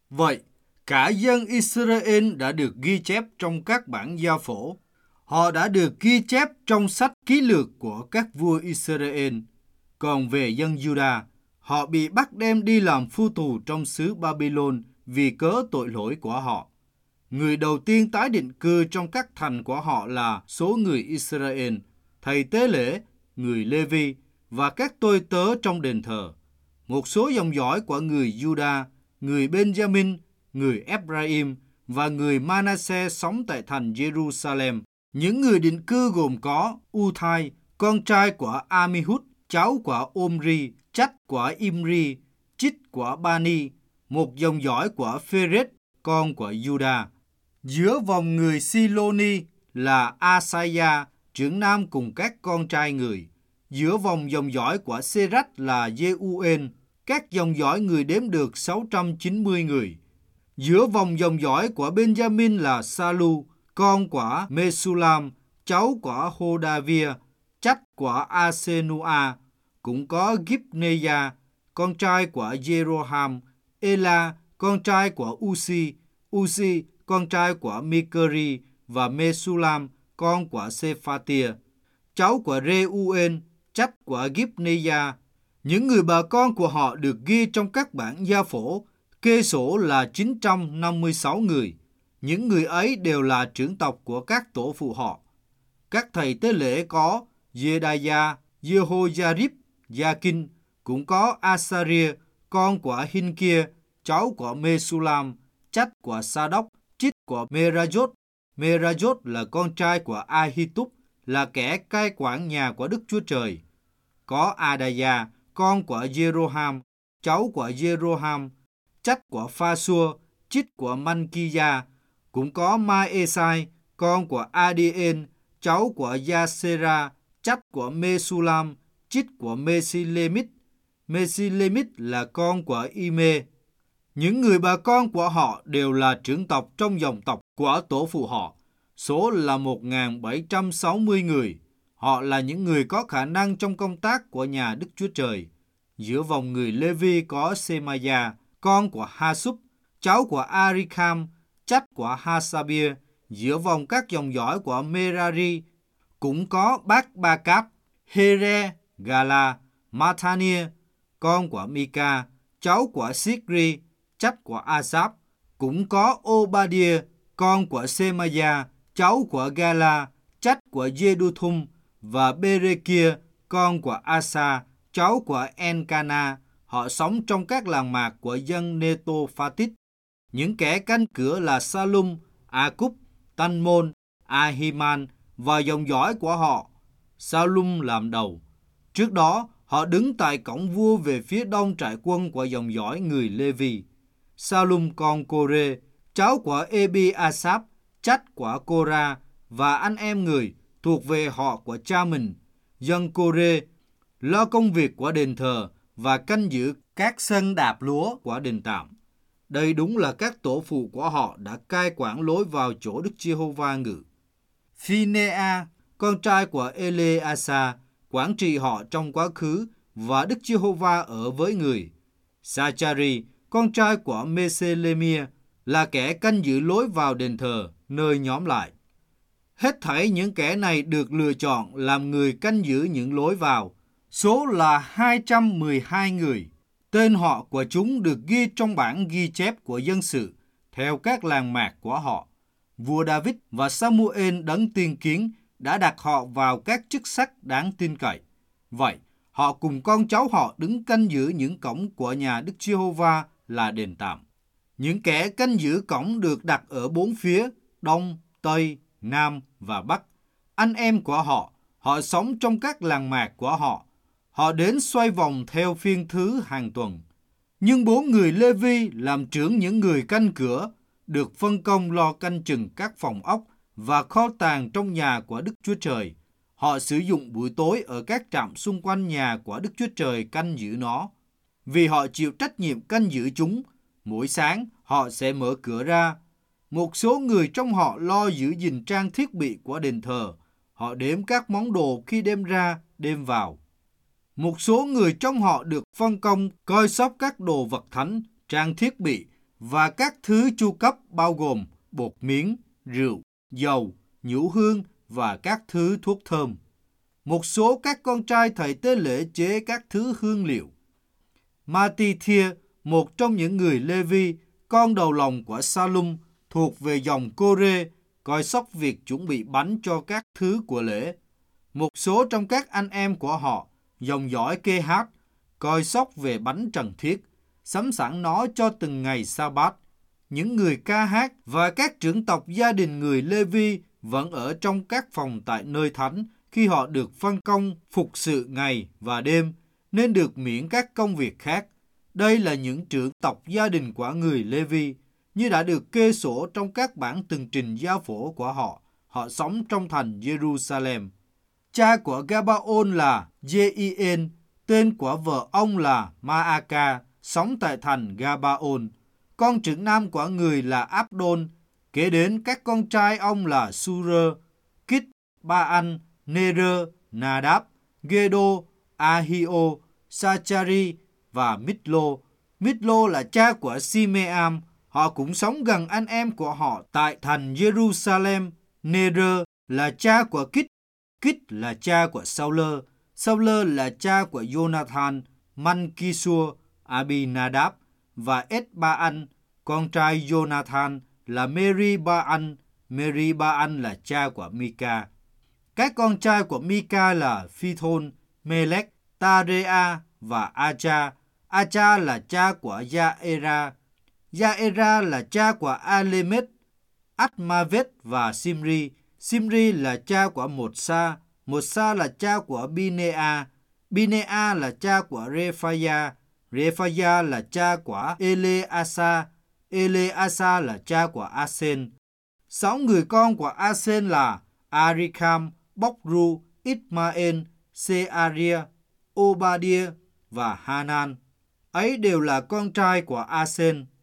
Vậy, cả dân Israel đã được ghi chép trong các bản gia phổ. Họ đã được ghi chép trong sách ký lược của các vua Israel. Còn về dân Juda, họ bị bắt đem đi làm phu tù trong xứ Babylon vì cớ tội lỗi của họ. Người đầu tiên tái định cư trong các thành của họ là số người Israel, thầy tế lễ, người Lê-vi và các tôi tớ trong đền thờ. Một số dòng dõi của người Juda, người Benjamin, người Ephraim và người Manasseh sống tại thành Jerusalem. Những người định cư gồm có Uthai, con trai của Amihud, cháu của Omri, Chách của Imri, Chít của Bani, một dòng dõi của Phêrết, con của Juda. Giữa vòng người Siloni là Asaiah, trưởng nam cùng các con trai người. Giữa vòng dòng dõi của Serach là Jeuel, các dòng dõi người đếm được 690 người. Giữa vòng dòng dõi của Benjamin là Salu, con của Mesulam, cháu của Hodavia, Chách của Asenua, cũng có Gibneya, con trai của Jeroham, Ela, con trai của Uzi, Uzi, con trai của Mikeri và Mesulam, con của Sephatia, cháu của Reuel, Chách của Gibneya. Những người bà con của họ được ghi trong các bản gia phổ, kê sổ là 956 người. Những người ấy đều là trưởng tộc của các tổ phụ họ. Các thầy tế lễ có Jedaiah, Jehoiarib, Jakin, cũng có Asariah, con của Hinkia, cháu của Mesulam, Chách của Sadoc, Chít của Merajot. Merajot là con trai của Ahitub, là kẻ cai quản nhà của Đức Chúa Trời. Có Adaiah, con của Jeroham, cháu của Jeroham, Chách của Phasua, Chít của Mankiya, cũng có Maesai, con của Adiel, cháu của Yasera, Chách của Mesulam, Chít của Mesilemit. Mesilemit là con của Ime. Những người bà con của họ đều là trưởng tộc trong dòng tộc của tổ phụ họ. Số là 1.760 người. Họ là những người có khả năng trong công tác của nhà Đức Chúa Trời. Giữa vòng người Lê-vi có Semaya, con của Hasub, cháu của Arikam, Chách của Hasabia. Giữa vòng các dòng dõi của Merari cũng có bác Ba-cáp, Here, Gala, Mathania, con của Mika, cháu của Sikri, Chách của Asap. Cũng có Obadiah, con của Semaya, cháu của Gala, Chách của Jeduthun, và Berekia, con của Asa, cháu của Encana. Họ sống trong các làng mạc của dân Netophatit. Những kẻ canh cửa là Salum, Akub, Tanmon, Ahiman và dòng dõi của họ. Salum làm đầu. Trước đó, họ đứng tại cổng vua về phía đông trại quân của dòng dõi người Lê-vi. Salum con Kore, cháu của Ebi-asap, Chách của Kora và anh em người thuộc về họ của cha mình. Dân Kore lo công việc của đền thờ và canh giữ các sân đạp lúa của đền tạm. Đây đúng là các tổ phụ của họ đã cai quản lối vào chỗ Đức Giê-hô-va ngự. Phinea, con trai của Eleasa, quản trị họ trong quá khứ và Đức Giê-hô-va ở với người. Sachari, con trai của Meselemia, là kẻ canh giữ lối vào đền thờ, nơi nhóm lại. Hết thảy những kẻ này được lựa chọn làm người canh giữ những lối vào. Số là 212 người. Tên họ của chúng được ghi trong bản ghi chép của dân sự, theo các làng mạc của họ. Vua David và Samuel đấng tiên kiến đã đặt họ vào các chức sắc đáng tin cậy. Vậy, họ cùng con cháu họ đứng canh giữ những cổng của nhà Đức Giê-hô-va là đền tạm. Những kẻ canh giữ cổng được đặt ở bốn phía, đông, tây, nam và bắc. Anh em của họ, họ sống trong các làng mạc của họ. Họ đến xoay vòng theo phiên thứ hàng tuần. Nhưng 4 người Lê-vi làm trưởng những người canh cửa, được phân công lo canh chừng các phòng ốc và kho tàng trong nhà của Đức Chúa Trời. Họ sử dụng buổi tối ở các trạm xung quanh nhà của Đức Chúa Trời canh giữ nó. Vì họ chịu trách nhiệm canh giữ chúng, mỗi sáng họ sẽ mở cửa ra. Một số người trong họ lo giữ gìn trang thiết bị của đền thờ. Họ đếm các món đồ khi đem ra, đem vào. Một số người trong họ được phân công coi sóc các đồ vật thánh, trang thiết bị và các thứ chu cấp bao gồm bột miến, rượu, dầu, nhũ hương và các thứ thuốc thơm. Một số các con trai thầy tế lễ chế các thứ hương liệu. Matithia, một trong những người Lê-vi, con đầu lòng của Sa-lum, thuộc về dòng Cô-rê, coi sóc việc chuẩn bị bánh cho các thứ của lễ. Một số trong các anh em của họ, dòng dõi Kê-hát, coi sóc về bánh trần thiết, sắm sẵn nó cho từng ngày sa-bát. Những người ca hát và các trưởng tộc gia đình người Lê-vi vẫn ở trong các phòng tại nơi thánh khi họ được phân công phục sự ngày và đêm, nên được miễn các công việc khác. Đây là những trưởng tộc gia đình của người Lê-vi, như đã được kê sổ trong các bản tường trình gia phổ của họ. Họ sống trong thành Jerusalem. Cha của Gabaon là Jeiel, tên của vợ ông là Maaka, sống tại thành Gabaon. Con trưởng nam của người là Abdon, kế đến các con trai ông là Surơ, Kít, Ba-anh, Nê-rơ, Nadab, Gê-đô, Ahio, Sa-cha-ri và Mít-lô. Mít-lô là cha của Si-mê-am. Họ cũng sống gần anh em của họ tại thành Jerusalem. Nê-rơ là cha của Kít. Kít là cha của Sau-lơ. Sau-lơ là cha của Jonathan, Man-ki-sua, Abi-nadab và Ết-ba-anh. Con trai Jonathan là Meri-ba-anh. Meri-ba-anh là cha của Mika. Các con trai của Mika là Phi-thôn, Mê-lech, Ta-rê-a và A-cha. A-cha là cha của Gia-e-ra. Gia-e-ra là cha của A-lê-mết, Át-ma-vết và Simri. Simri là cha của Một-sa. Một-sa là cha của Bi-nê-a. Bi-nê-a là cha của Rê-pha-gia. Rê-pha-gia là cha của Ê-lê-a-sa. Ê-lê-a-sa là cha của A-sen. 6 người con của A-sen là Arikam, Bóc-ru, Ít-ma-en, Se-a-ria, Ô-ba-đia và Hanan. Ấy đều là con trai của A-sen.